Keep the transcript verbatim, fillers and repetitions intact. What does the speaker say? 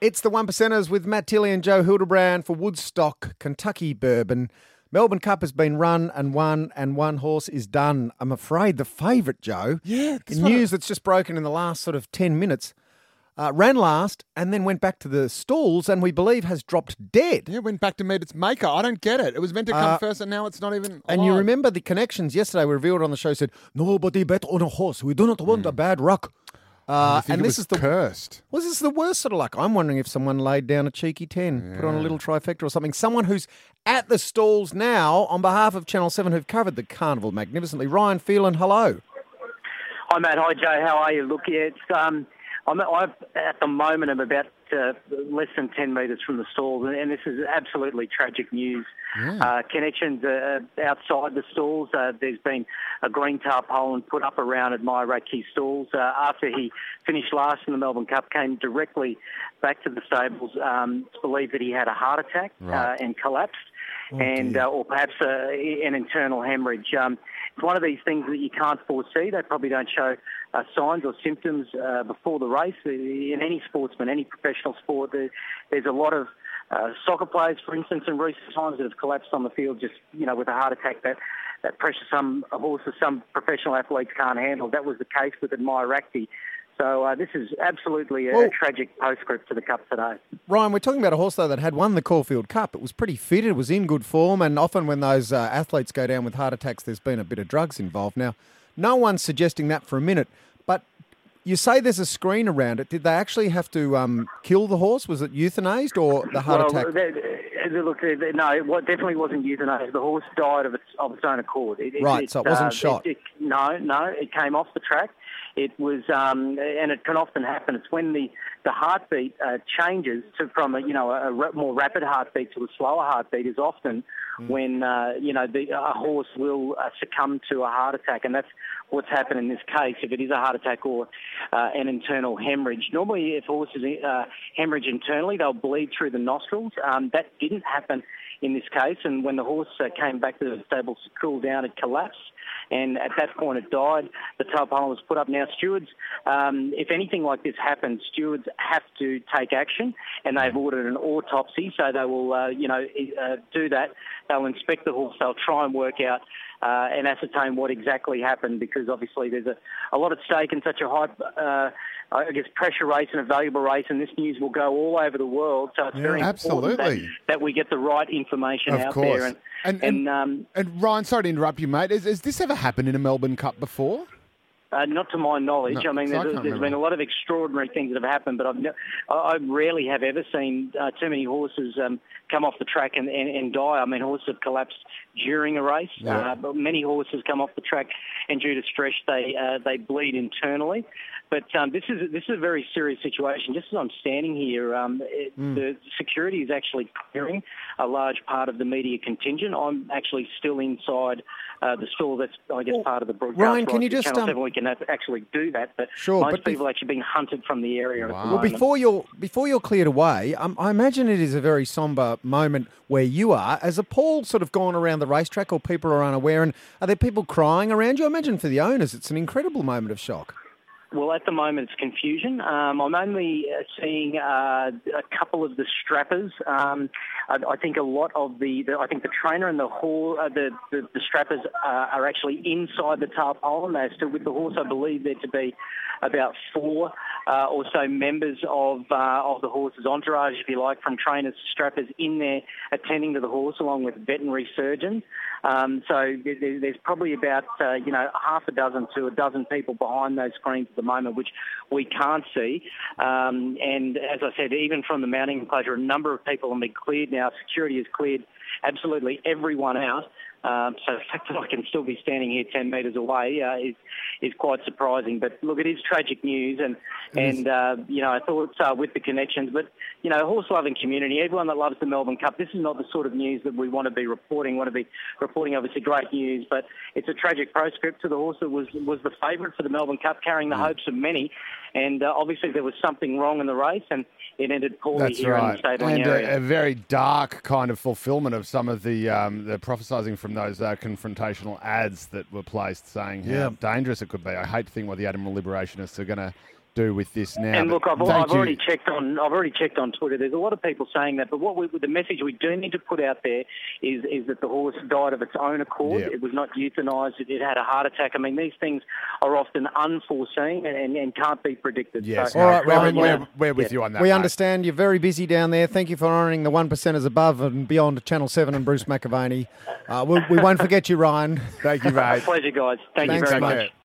It's the One Percenters with Matt Tilley and Joe Hildebrand for Woodstock, Kentucky Bourbon. Melbourne Cup has been run and won, and one horse is done. I'm afraid the favourite, Joe, Yeah, in news that's just broken in the last sort of ten minutes, uh, ran last and then went back to the stalls and we believe has dropped dead. Yeah, went back to meet its maker. I don't get it. It was meant to come Uh, first and now it's not even And you alive. remember the connections yesterday we revealed on the show said, nobody bet on a horse. We do not want a bad ruck. Uh, I think and it this was is the cursed. Was this the worst sort of luck? I'm wondering if someone laid down a cheeky ten, put on a little trifecta or something. Someone who's at the stalls now on behalf of Channel seven who've covered the carnival magnificently. Ryan Phelan, hello. Hi, Matt. Hi, Joe. How are you? Look, yeah, it's, um, I'm, I've, at the moment, I'm about uh, less than ten metres from the stalls, and, and this is absolutely tragic news. Yeah. Uh, connections uh, outside the stalls. Uh, there's been a green tarpaulin put up around Admire Ratke stalls. Uh, after he finished last in the Melbourne Cup, came directly back to the stables. Um, it's believed that he had a heart attack Right. uh, and collapsed. Oh, and uh, or perhaps uh, an internal hemorrhage. Um, it's one of these things that you can't foresee. They probably don't show uh, signs or symptoms uh, before the race. In any sportsman, any professional sport, there, there's a lot of uh, soccer players, for instance, in recent times that have collapsed on the field just, you know, with a heart attack that, that pressure some horses, some professional athletes can't handle. That was the case with Admire Ratke. So uh, this is absolutely a, Well- a tragic postscript to the Cup today. Ryan, we're talking about a horse, though, that had won the Caulfield Cup. It was pretty fit. It was in good form. And often when those uh, athletes go down with heart attacks, there's been a bit of drugs involved. Now, no one's suggesting that for a minute. But you say there's a screen around it. Did they actually have to um, kill the horse? Was it euthanized or the heart well, attack? they- they- look, they- they- no, it wa- definitely wasn't euthanized. The horse died of its of its own accord. It, Right, so it wasn't shot. It, it, no, no, it came off the track. It was, um, and it can often happen. It's when the the heartbeat uh, changes to, from a you know a, a more rapid heartbeat to a slower heartbeat is often Mm. when uh, you know the, a horse will uh, succumb to a heart attack, and that's what's happened in this case. If it is a heart attack or uh, an internal hemorrhage, normally if horses uh, hemorrhage internally, they'll bleed through the nostrils. Um, that didn't happen in this case, and when the horse uh, came back to the stables to cool down, it collapsed. And at that point it died. The tarpaulin was put up. Now stewards, um, if anything like this happens, stewards have to take action, and they've ordered an autopsy, so they will, uh, you know, uh, do that. They'll inspect the horse. They'll try and work out uh, and ascertain what exactly happened, because obviously there's a, a lot at stake in such a high, uh, I guess, pressure race and a valuable race, and this news will go all over the world. So it's Yeah, very important that, absolutely. that we get the right information Of out course. there. And, And- and, um, And Ryan, sorry to interrupt you, mate. Has, has this ever happened in a Melbourne Cup before? Uh, not to my knowledge. No, I mean, so I there's, can't there's remember. been a lot of extraordinary things that have happened, but I've ne- I I rarely have ever seen uh, too many horses um, come off the track and, and, and die. I mean, horses have collapsed during a race, Yeah. uh, but many horses come off the track and due to stress they uh, they bleed internally. But um, this is this is a very serious situation. Just as I'm standing here, um, it, Mm. the security is actually clearing a large part of the media contingent. I'm actually still inside uh, the stall. That's I guess part of the broadcast. Ryan, can rights you of just, Channel um, seven, we can have- actually do that, but Sure, most but bef- people are actually being hunted from the area. At Wow. the Well, moment. before you're before you're cleared away, um, I imagine it is a very sombre moment where you are. Has a pall sort of gone around the racetrack, or people are unaware? And are there people crying around you? I imagine for the owners, it's an incredible moment of shock. Well, at the moment, it's confusion. Um, I'm only uh, seeing uh, a couple of the strappers. Um, I, I think a lot of the, the, I think the trainer and the hall, uh, the, the the strappers uh, are actually inside the tarpaulin. They're still with the horse. I believe there to be about four uh, or so members of uh, of the horse's entourage, if you like, from trainers to strappers in there attending to the horse, along with veterinary surgeons. Um, so there, there's probably about uh, you know half a dozen to a dozen people behind those screens at the moment, which we can't see. Um, and as I said, even from the mounting enclosure, a number of people have been cleared now. Security has cleared absolutely everyone out. Um, so the fact that I can still be standing here ten metres away uh, is is quite surprising. But look, it is tragic news, and and uh, you know I thought uh, with the connections, but you know horse loving community, everyone that loves the Melbourne Cup, this is not the sort of news that we want to be reporting. Want to be reporting obviously great news, but it's a tragic proscript to the horse that was was the favourite for the Melbourne Cup, carrying the hopes of many, and uh, obviously there was something wrong in the race, and it ended poorly That's here in right. the stabling And area. a, a very dark kind of fulfillment of some of the um, the prophesying from those uh, confrontational ads that were placed saying how Yeah. dangerous it could be. I hate to think what the animal liberationists are going to do with this now. And look, I've, Thank I've you. already checked on. I've already checked on Twitter. There's a lot of people saying that, but what we, the message we do need to put out there is is that the horse died of its own accord. Yeah. It was not euthanised. It, it had a heart attack. I mean, these things are often unforeseen and, and, and can't be predicted. Yes, So, All right, we're, Ryan, we're, yeah. we're with Yeah. you on that. We mate. understand you're very busy down there. Thank you for honouring the one percenters above and beyond Channel seven and Bruce McAvaney. Uh, we'll, we won't forget you, Ryan. Thank you, mate. Pleasure, guys. Thank Thanks, you very mate. much.